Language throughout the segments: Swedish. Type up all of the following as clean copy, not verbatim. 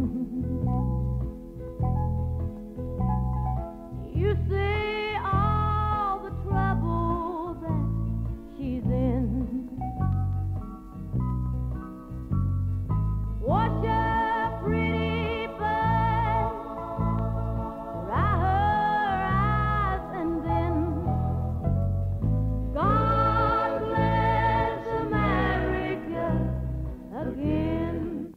You see all the trouble that she's in. Wash her pretty face, dry her eyes, and then God bless America again.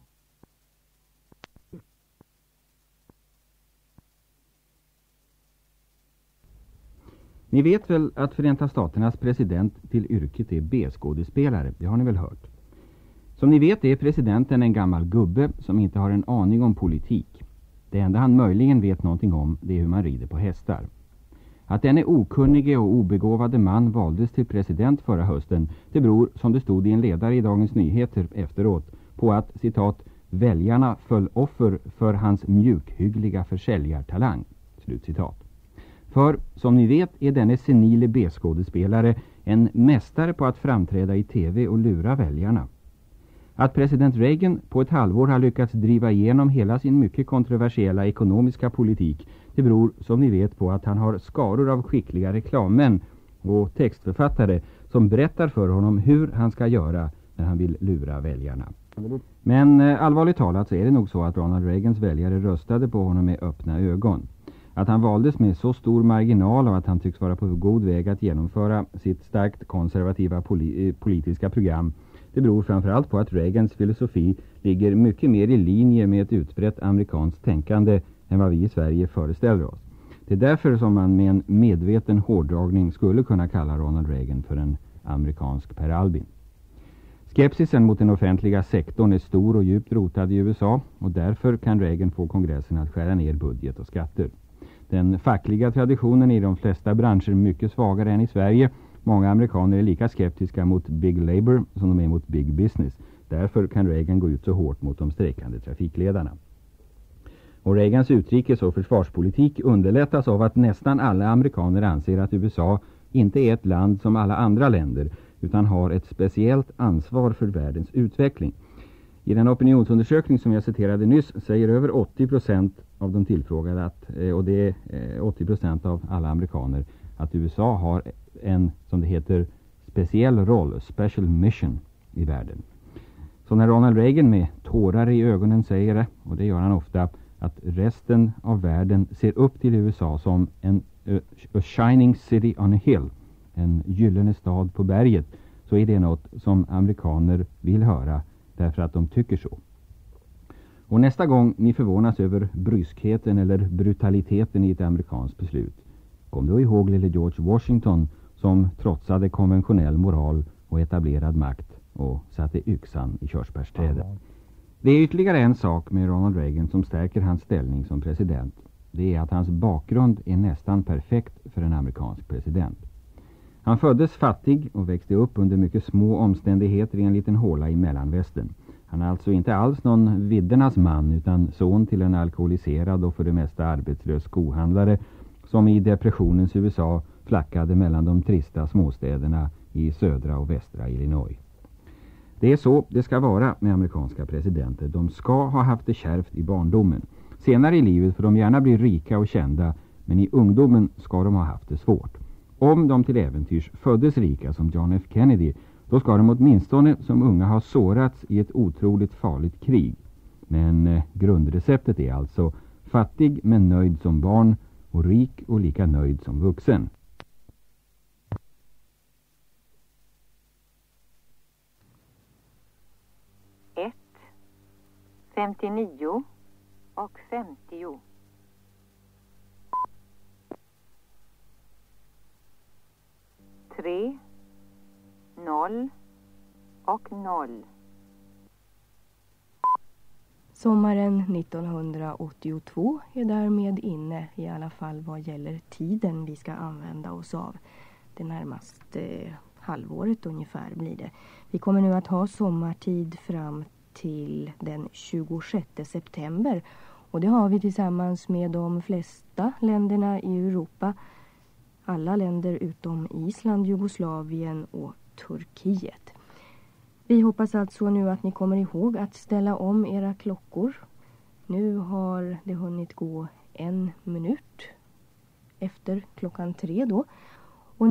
Ni vet väl att Förenta Staternas president till yrket är B-skådespelare, det har ni väl hört. Som ni vet är presidenten en gammal gubbe som inte har en aning om politik. Det enda han möjligen vet någonting om det är hur man rider på hästar. Att denne okunnige och obegåvade man valdes till president förra hösten, det beror, som det stod i en ledare i Dagens Nyheter efteråt, på att, citat, väljarna föll offer för hans mjukhyggliga försäljartalang, slutcitat. För, som ni vet, är denne senile B-skådespelare en mästare på att framträda i tv och lura väljarna. Att president Reagan på ett halvår har lyckats driva igenom hela sin mycket kontroversiella ekonomiska politik, det beror, som ni vet, på att han har skaror av skickliga reklammän och textförfattare som berättar för honom hur han ska göra när han vill lura väljarna. Men allvarligt talat så är det nog så att Ronald Reagans väljare röstade på honom med öppna ögon. Att han valdes med så stor marginal och att han tycks vara på god väg att genomföra sitt starkt konservativa politiska program, det beror framförallt på att Reagans filosofi ligger mycket mer i linje med ett utbrett amerikanskt tänkande än vad vi i Sverige föreställer oss. Det är därför som man med en medveten hårdragning skulle kunna kalla Ronald Reagan för en amerikansk Per Albin. Skepsisen mot den offentliga sektorn är stor och djupt rotad i USA och därför kan Reagan få kongressen att skära ner budget och skatter. Den fackliga traditionen är i de flesta branscher mycket svagare än i Sverige. Många amerikaner är lika skeptiska mot Big Labor som de är mot Big Business. Därför kan Reagan gå ut så hårt mot de strejkande trafikledarna. Och Reagans utrikes- och försvarspolitik underlättas av att nästan alla amerikaner anser att USA inte är ett land som alla andra länder utan har ett speciellt ansvar för världens utveckling. I den opinionsundersökning som jag citerade nyss säger över 80% av de tillfrågade och det är 80% av alla amerikaner, att USA har en, som det heter, speciell roll, special mission i världen. Så när Ronald Reagan med tårar i ögonen säger det, och det gör han ofta, att resten av världen ser upp till USA som a shining city on a hill, en gyllene stad på berget, så är det något som amerikaner vill höra därför att de tycker så. Och nästa gång ni förvånas över bryskheten eller brutaliteten i ett amerikanskt beslut, kom då ihåg lille George Washington som trotsade konventionell moral och etablerad makt och satte yxan i körsbärsträdet. Det är ytterligare en sak med Ronald Reagan som stärker hans ställning som president. Det är att hans bakgrund är nästan perfekt för en amerikansk president. Han föddes fattig och växte upp under mycket små omständigheter i en liten håla i Mellanvästern. Han är alltså inte alls någon viddernas man utan son till en alkoholiserad och för det mesta arbetslös skohandlare som i depressionens USA flackade mellan de trista småstäderna i södra och västra Illinois. Det är så det ska vara med amerikanska presidenter. De ska ha haft det kärvt i barndomen. Senare i livet får de gärna bli rika och kända, men i ungdomen ska de ha haft det svårt. Om de till äventyrs föddes rika som John F. Kennedy, då ska de åtminstone som unga ha sårats i ett otroligt farligt krig. Men grundreceptet är alltså fattig men nöjd som barn och rik och lika nöjd som vuxen. 59 och 50. 3, 0 och 0. Sommaren 1982 är därmed inne, i alla fall vad gäller tiden vi ska använda oss av. Det närmaste halvåret ungefär blir det. Vi kommer nu att ha sommartid fram till den 26 september. Och det har vi tillsammans med de flesta länderna i Europa. Alla länder utom Island, Jugoslavien och Turkiet. Vi hoppas alltså nu att ni kommer ihåg att ställa om era klockor Nu har det hunnit gå 1 minut efter 3 då. Och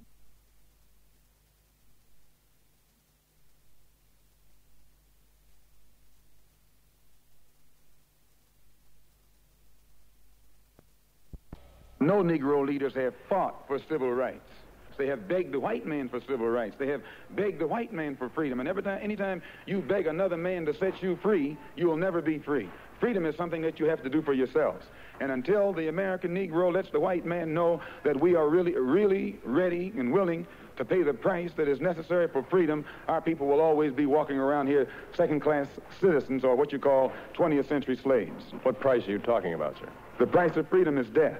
No Negro leaders have fought for civil rights. They have begged the white man for civil rights. They have begged the white man for freedom. And anytime you beg another man to set you free, you will never be free. Freedom is something that you have to do for yourselves. And until the American Negro lets the white man know that we are really ready and willing to pay the price that is necessary for freedom, our people will always be walking around here second-class citizens, or what you call 20th century slaves. What price are you talking about, sir? The price of freedom is death.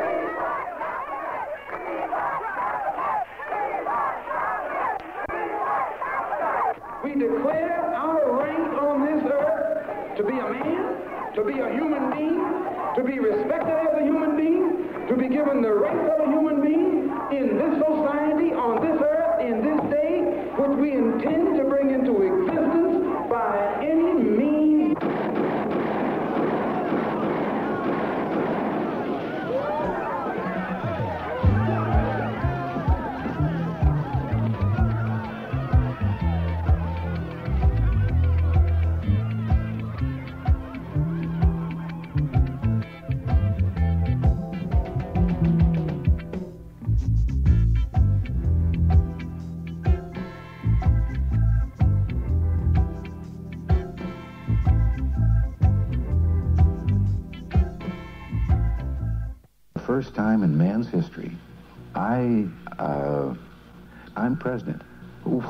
We declare our right on this earth to be a man, to be a human being, to be respected as a human being, to be given the rights of a human being in this society, on this earth, in this day, which we intend to bring into existence by any means. First time in man's history, I'm president. Ooh.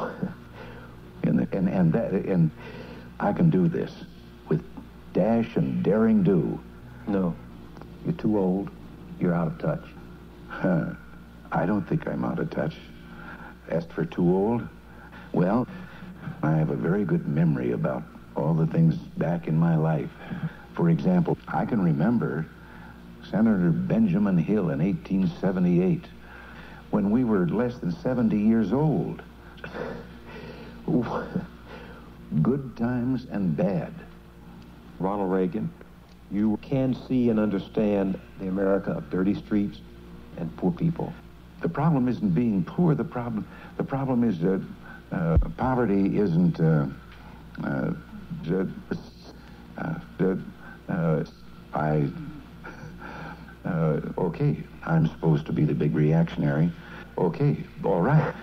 And I can do this with dash and daring do. No. You're too old. You're out of touch. I don't think I'm out of touch. As for too old, well, I have a very good memory about all the things back in my life. For example, I can remember Senator Benjamin Hill in 1878, when we were less than 70 years old. Ooh, good times and bad. Ronald Reagan, you can see and understand the America of dirty streets and poor people. The problem isn't being poor. The problem is that poverty isn't. Okay, I'm supposed to be the big reactionary. Okay, all right.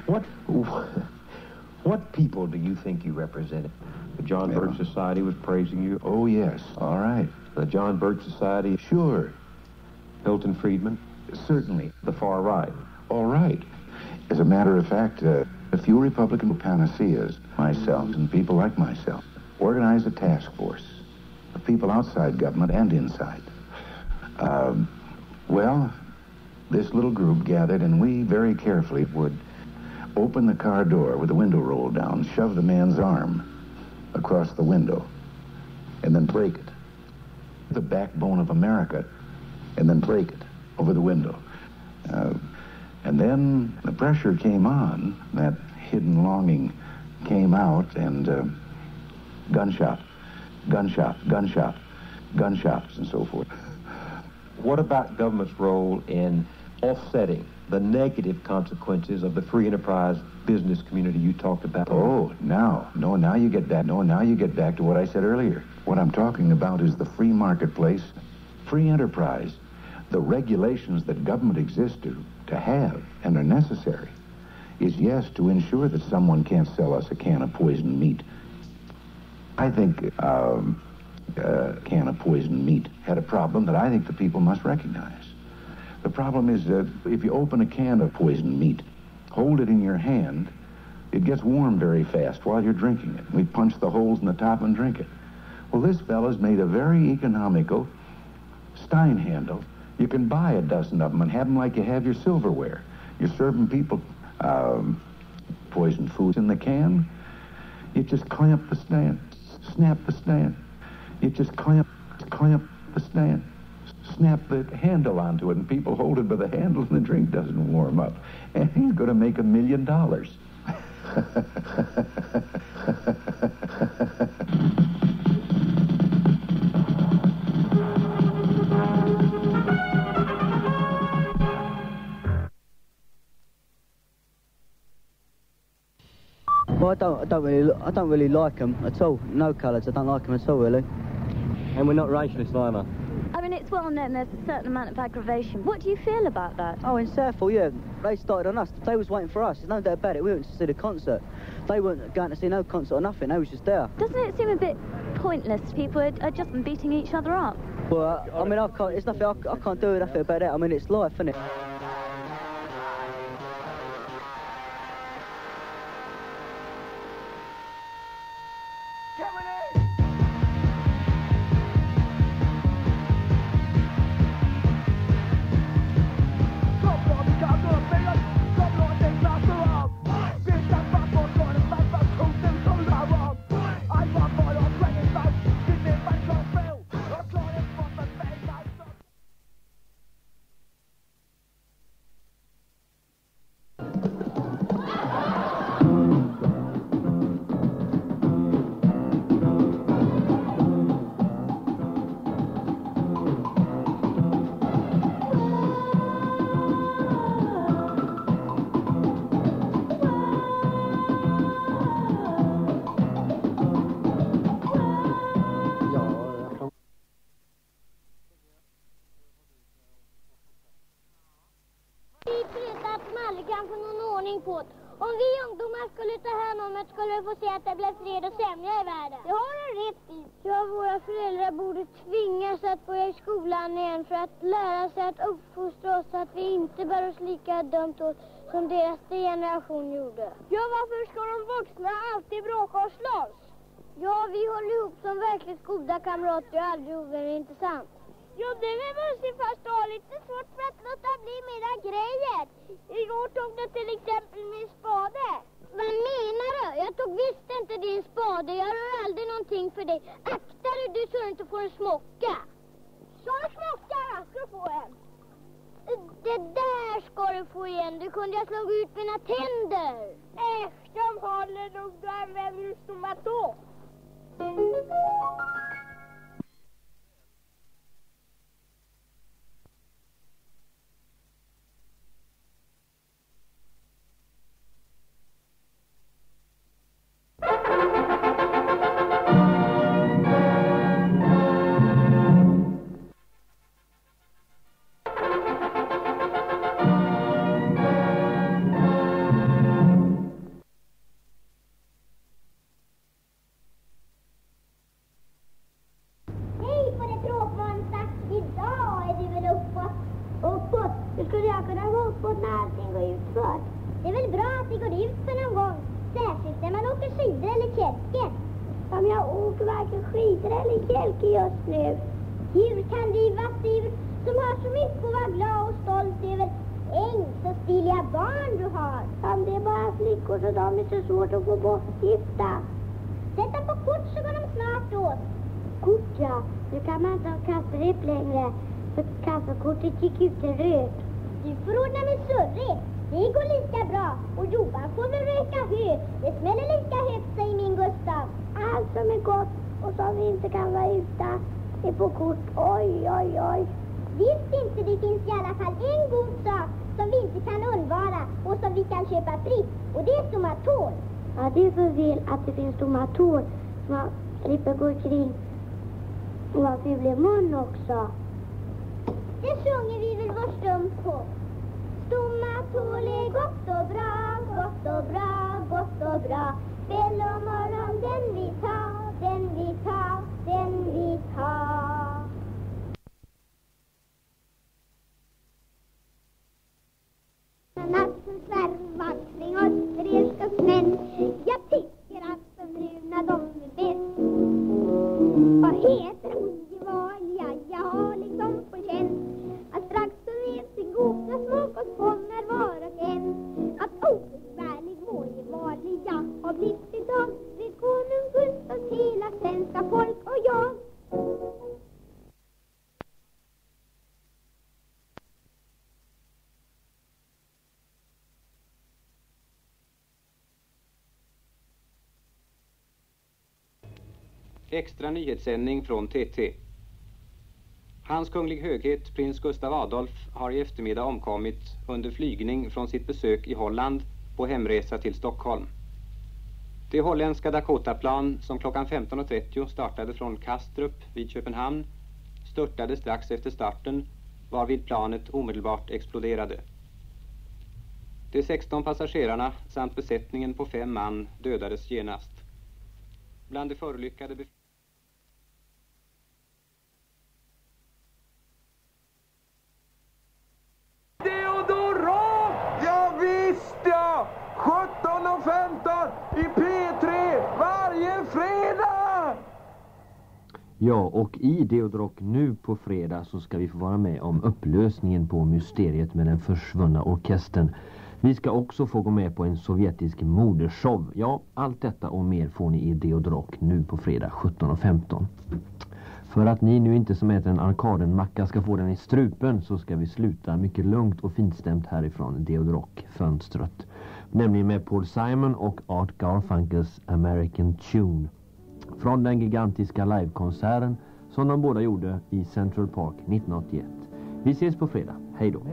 What people do you think you represented? The John Birch Society was praising you. Oh, yes, all right. The John Birch Society. Sure. Milton Friedman. Certainly. The far right. All right. As a matter of fact, a few Republican panaceas, myself and people like myself, organized a task force of people outside government and inside. Well, this little group gathered, and we very carefully would open the car door with the window rolled down, shove the man's arm across the window, and then break it. The backbone of America, and then break it over the window. And then the pressure came on, that hidden longing came out, and gunshot, gunshots, and so forth. What about government's role in offsetting the negative consequences of the free enterprise business community you talked about? Oh, now you get back to what I said earlier. What I'm talking about is the free marketplace, free enterprise, the regulations that government exists to have and are necessary is, yes, to ensure that someone can't sell us a can of poisoned meat. I think can of poisoned meat had a problem that I think the people must recognize. The problem is that if you open a can of poisoned meat, hold it in your hand, it gets warm very fast while you're drinking it. We punch the holes in the top and drink it. Well, this fella's made a very economical Stein handle. You can buy a dozen of them and have them like you have your silverware. You're serving people poisoned foods in the can. You just clamp the stand, snap the stand. You just clamp the stand, snap the handle onto it, and people hold it by the handle, and the drink doesn't warm up. And he's going to make $1 million. I don't really like them at all. No colours, I don't like them at all, really. And we're not racialist either. I mean, it's well known there's a certain amount of aggravation. What do you feel about that? Oh, in Southall, yeah. They started on us. They was waiting for us. There's no doubt about it. We went to see the concert. They weren't going to see no concert or nothing. They was just there. Doesn't it seem a bit pointless? People are just beating each other up. Well, I mean, I can't. It's nothing. I can't do nothing about that. I mean, it's life, isn't it? Om vi ungdomar skulle ta hand om det skulle vi få se att det blev fred och sämja i världen. Det har du rätt i. Ja, våra föräldrar borde tvingas att börja i skolan igen för att lära sig att uppfostra oss så att vi inte bär oss lika dumt åt som deras generation gjorde. Ja, varför ska de vuxna alltid bråka och slåss? Ja, vi håller ihop som verkligt goda kamrater och aldrig ovänner, inte sant? Ja, det är väl fast ha lite svårt för att låta bli mina grejer. Igår tog du till exempel min spade. Vad menar du? Jag tog visst inte din spade. Jag rör aldrig någonting för dig. Akta dig du så du inte får en smocka. Så en smocka ska du få en. Det där ska du få igen. Du kunde ha slagit ut mina tänder. De håller nog. Du använder ju stomatol. Det är väl bra att det går ut för någon gång. Särskilt när man åker skidor eller kälke. Om jag åker varken skidor eller kälke just nu. Hur kan du vara sur som har så mycket att vara glad och stolt över? Äng så stiliga barn du har. Om det är bara flickor så de är så svårt att få bortgifta. Sätt dem på kort så går de snart åt. Kort ja, nu kan man inte ha kastarep längre. För kassakortet gick ut i röd. Du får ordna med surre. Det går lika bra. Och Johan får väl röka hö. Det smäller lika högt, säger min Gustav. Allt som är gott och som vi inte kan vara utan är på kort. Oj, oj, oj. Visst inte, det finns i alla fall en god sak som vi inte kan undvara och som vi kan köpa fritt. Och det är stomatol. Ja, det är för väl att det finns stomatol som man slipper gå kring och ha ful i mun också. Det sjunger vi väl vår stum på. Stomatol är gott och bra, gott och bra, gott och bra. Kväll och morgon den vi tar, den vi tar, den vi tar. Natten svärmar kring österriksmän. Jag tycker att de bruna de är bäst. Vad heter hon i vanliga? Jag har liksom på känn att strax så vet sin goda smak och kommer var och en. Att oumbärlig vår i vanliga har blivit idag vid konung Gustavs hela svenska folk och jag. Extra nyhetssändning från TT. Hans kunglig höghet, prins Gustav Adolf, har i eftermiddag omkommit under flygning från sitt besök i Holland på hemresa till Stockholm. Det holländska Dakota-plan som klockan 15.30 startade från Kastrup vid Köpenhamn störtade strax efter starten, varvid planet omedelbart exploderade. De 16 passagerarna samt besättningen på 5 man dödades genast. Bland de förolyckade Deodorant! Ja visst ja! 17:15 i P3 varje fredag! Ja, och i Deodrock nu på fredag så ska vi få vara med om upplösningen på mysteriet med den försvunna orkestern. Vi ska också få gå med på en sovjetisk modeshow. Ja, allt detta och mer får ni i Deodrock nu på fredag 17:15. För att ni nu inte som äter en arkadenmacka ska få den i strupen så ska vi sluta mycket lugnt och finstämt härifrån Deodrock-fönstret. Nämligen med Paul Simon och Art Garfunkels American Tune. Från den gigantiska livekonserten som de båda gjorde i Central Park 1981. Vi ses på fredag. Hej då.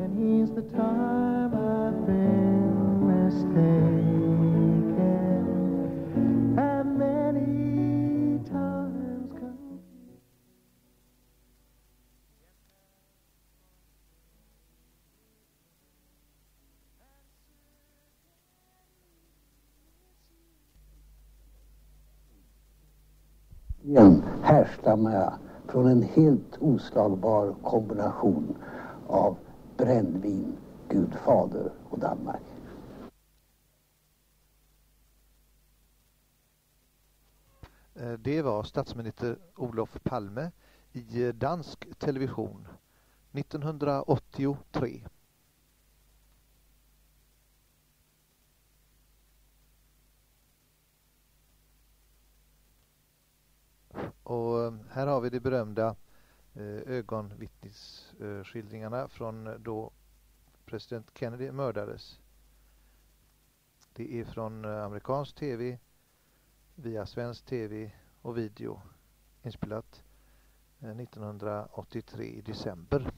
Härstammar jag från en helt oslagbar kombination av brännvin, Gud fader och Danmark. Det var statsminister Olof Palme i dansk television 1983. Och här har vi de berömda ögonvittnesskildringarna från då president Kennedy mördades. Det är från amerikansk tv, via svensk tv och video, inspelat 1983 i december.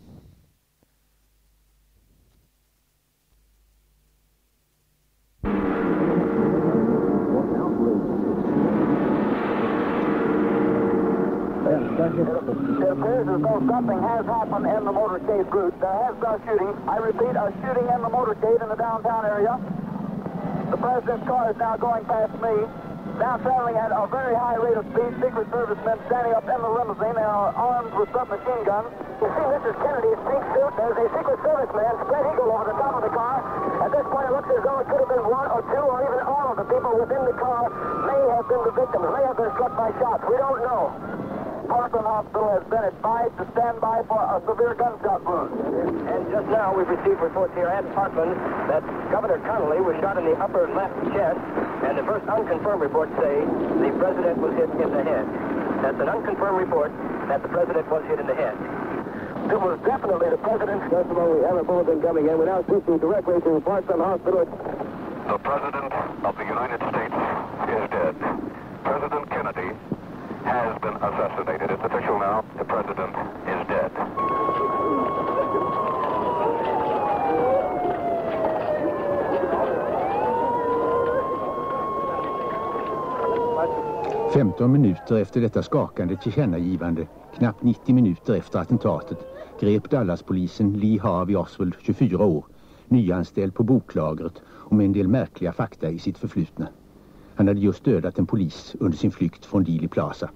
It appears as though something has happened in the motorcade route. There has been a shooting. I repeat, a shooting in the motorcade in the downtown area. The president's car is now going past me. Now traveling at a very high rate of speed. Secret Service men standing up in the limousine. They are armed with submachine guns. You see Mrs. Kennedy's pink suit. There's a Secret Service man, spread eagle over the top of the car. At this point it looks as though it could have been one or two or even all of the people within the car may have been the victims, may have been struck by shots. We don't know. Parkland Hospital has been advised to stand by for a severe gunshot wound. And just now we've received reports here at Parkland that Governor Connolly was shot in the upper left chest, and the first unconfirmed reports say the president was hit in the head. That's an unconfirmed report that the president was hit in the head. It was definitely the president. Just a moment, we have a bulletin coming in. We're now speaking directly to Parkland Hospital. The President of the United States is dead. President Kennedy has been assassinated. It's official now. The president is dead. "15 minuter efter detta skakande tillkännagivande, knappt 90 minuter efter attentatet, grep Dallaspolisen Lee Harvey Oswald, 24 år, nyanställd på boklagret och med en del märkliga fakta i sitt förflutna. Han hade just dödat en polis under sin flykt från Dealey Plaza.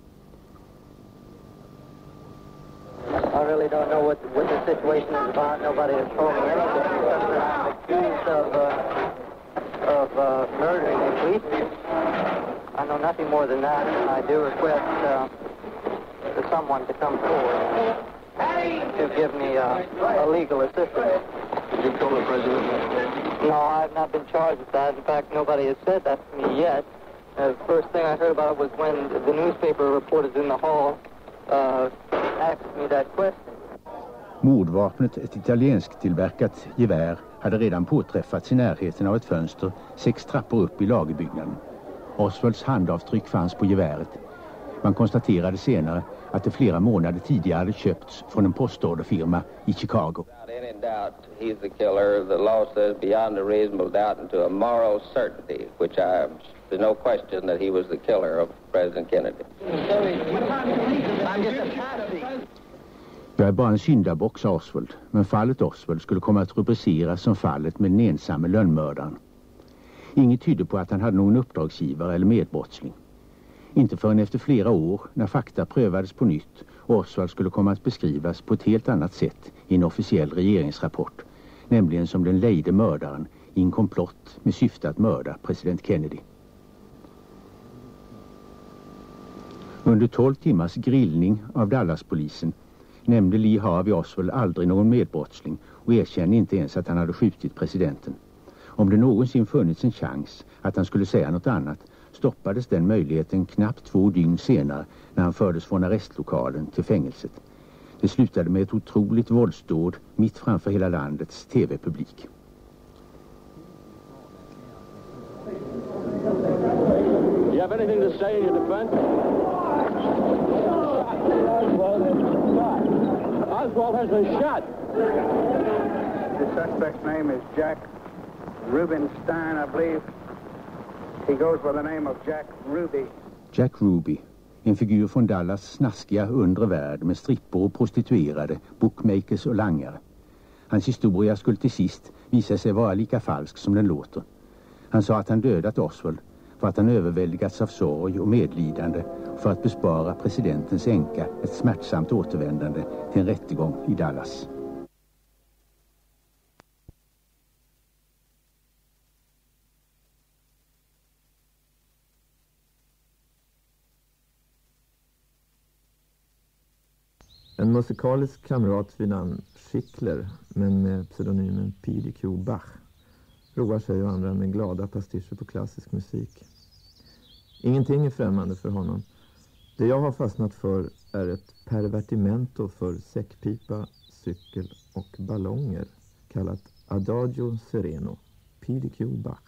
I really don't know what the situation is about. Nobody has told me anything. I'm accused of murdering a policeman. I know nothing more than that. I do request for someone to come forward to give me a legal assistance. Did you kill the president? No, I've not been charged with that. In fact, nobody has said that to me yet. The first thing I heard about it was when the newspaper reporters in the hall asked me that question. Mordvapnet, ett italienskt tillverkat gevär, hade redan påträffats i närheten av ett fönster 6 trappor upp i lagerbyggnaden. Oswalds handavtryck fanns på geväret. Man konstaterade senare att det flera månader tidigare hade köpts från en postorderfirma i Chicago. Without any doubt, he's the killer. The law says beyond a reasonable doubt and to a moral certainty, there's no question that he was the killer of President Kennedy. Jag är bara en syndabock, sa Oswald, men fallet Oswald skulle komma att rubriceras som fallet med den ensamme lönnmördaren. Inget tydde på att han hade någon uppdragsgivare eller medbrottsling. Inte förrän efter flera år, när fakta prövades på nytt, Oswald skulle komma att beskrivas på ett helt annat sätt i en officiell regeringsrapport, nämligen som den lejde mördaren i en komplott med syfte att mörda president Kennedy. Under 12 timmars grillning av Dallaspolisen nämnde Lee Harvey Oswald aldrig någon medbrottsling och erkände inte ens att han hade skjutit presidenten. Om det någonsin funnits en chans att han skulle säga något annat stoppades den möjligheten knappt 2 dygn senare när han fördes från arrestlokalen till fängelset. Det slutade med ett otroligt våldsdåd mitt framför hela landets tv-publik. You have anything to say in your defense? Oswald has been shot. The suspect's name is Jack Rubenstein, I believe. He goes by the name of Jack Ruby. Jack Ruby, en figur från Dallas snaskiga undre värld med strippor och prostituerade, bookmakers och langare. Hans historia skulle till sist visa sig vara lika falsk som den låter. Han sa att han dödat Oswald för att han överväldigats av sorg och medlidande för att bespara presidentens änka ett smärtsamt återvändande till en rättegång i Dallas. En musikalisk kamrat vid namn Schickler, men med pseudonymen PDQ Bach, roar sig och andra med glada pastischer på klassisk musik. Ingenting är främmande för honom. Det jag har fastnat för är ett pervertimento för säckpipa, cykel och ballonger, kallat Adagio Sereno, PDQ Bach.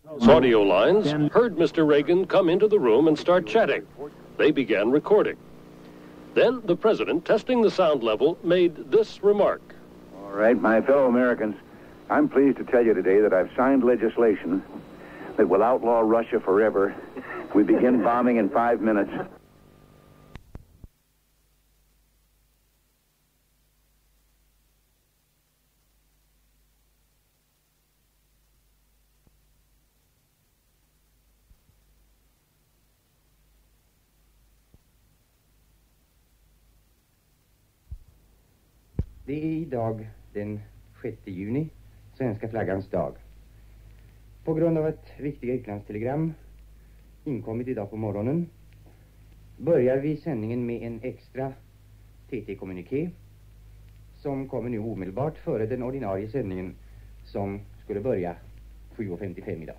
Audio lines heard Mr. Reagan come into the room and start chatting. They began recording. Then the president, testing the sound level, made this remark. All right, my fellow Americans, I'm pleased to tell you today that I've signed legislation that will outlaw Russia forever. We begin bombing in 5 minutes. Det är idag den 6 juni, svenska flaggans dag. På grund av ett viktiga utlandstelegram inkommit idag på morgonen börjar vi sändningen med en extra TT-kommuniké som kommer nu omedelbart före den ordinarie sändningen som skulle börja 7:55 idag.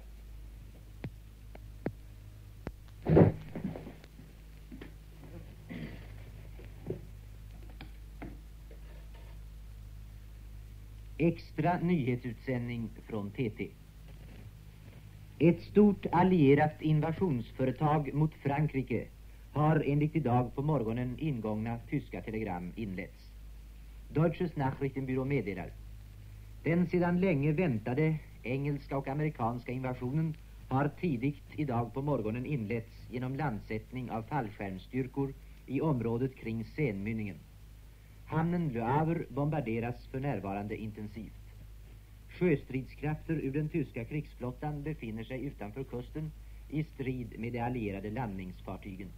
Extra nyhetsutsändning från TT. Ett stort allierat invasionsföretag mot Frankrike har enligt idag på morgonen ingångna tyska telegram inletts. Deutsches Nachrichtenbyrå meddelar. Den sedan länge väntade engelska och amerikanska invasionen har tidigt idag på morgonen inletts genom landsättning av fallskärmsstyrkor i området kring Seinmünningen. Hamnen Le Havre bombarderas för närvarande intensivt. Sjöstridskrafter ur den tyska krigsflottan befinner sig utanför kusten i strid med de allierade landningsfartygen.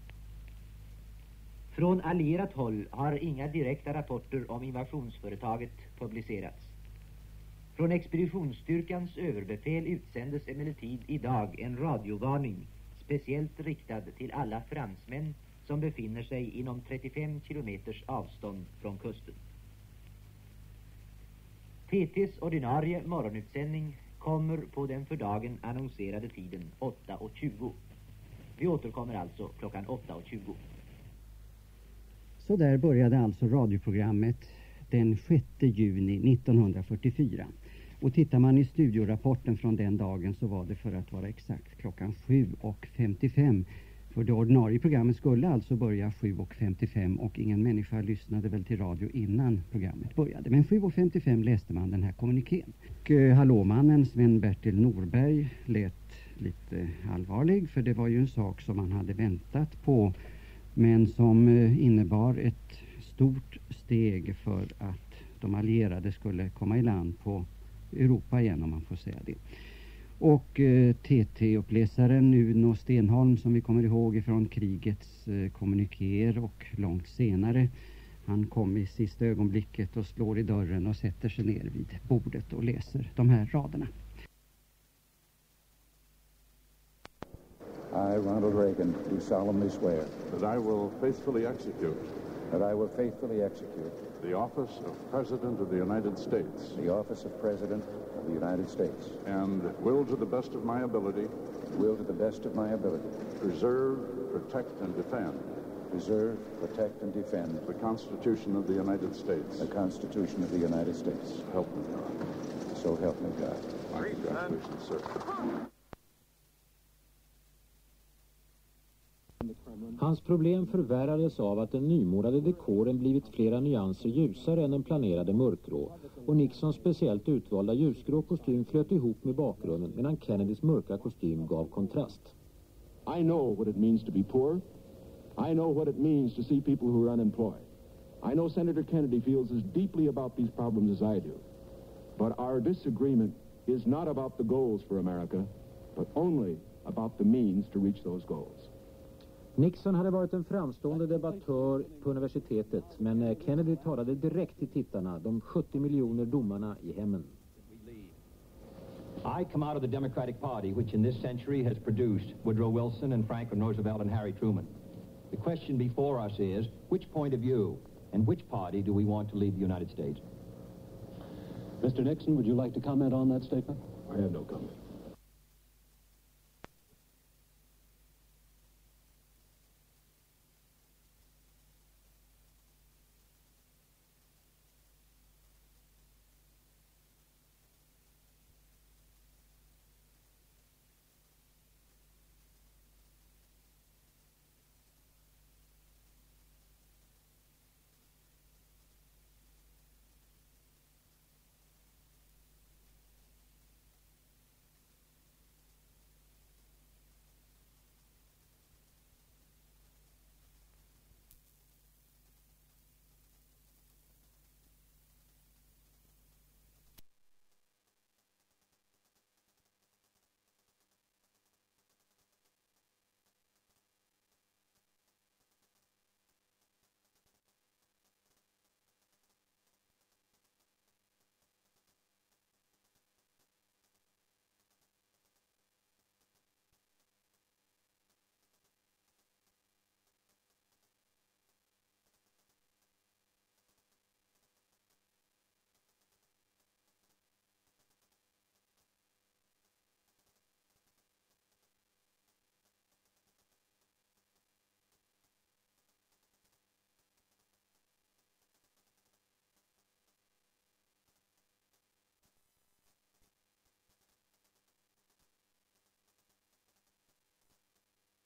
Från allierat håll har inga direkta rapporter om invasionsföretaget publicerats. Från expeditionsstyrkans överbefäl utsändes emellertid idag en radiovarning speciellt riktad till alla fransmän som befinner sig inom 35 kilometers avstånd från kusten. TT:s ordinarie morgonutsändning kommer på den för dagen annonserade tiden 8:20. Vi återkommer alltså klockan 8:20. Så där började alltså radioprogrammet den 6 juni 1944. Och tittar man i studiorapporten från den dagen så var det för att vara exakt klockan 7:55. För det ordinarie programmet skulle alltså börja 7:55 och ingen människa lyssnade väl till radio innan programmet började. Men 7:55 läste man den här kommunikén. Och hallåmannen Sven-Bertil Norberg lät lite allvarlig för det var ju en sak som man hade väntat på men som innebar ett stort steg för att de allierade skulle komma i land på Europa igen om man får säga det. Och TT-uppläsaren Uno Stenholm som vi kommer ihåg från krigets kommunikéer och långt senare. Han kom i sista ögonblicket och slår i dörren och sätter sig ner vid bordet och läser de här raderna. I, Ronald Reagan, do solemnly swear that I will faithfully execute the office of President of the United States and will to the best of my ability preserve, protect and defend the Constitution of the United States. So help me God. Congratulations, sir. Hans problem förvärrades av att den nymålade dekoren blivit flera nyanser ljusare än den planerade mörkgrå och Nixons speciellt utvalda ljusgrå kostym flöt ihop med bakgrunden medan Kennedys mörka kostym gav kontrast. I know what it means to be poor. I know what it means to see people who are unemployed. I know Senator Kennedy feels as deeply about these problems as I do. But our disagreement is not about the goals for America, but only about the means to reach those goals. Nixon hade varit en framstående debattör på universitetet, men Kennedy talade direkt till tittarna, de 70 miljoner domarna i hemmen. I come out of the Democratic Party, which in this century has produced Woodrow Wilson and Franklin Roosevelt and Harry Truman. The question before us is, which point of view and which party do we want to lead the United States? Mr. Nixon, would you like to comment on that statement? I have no comment.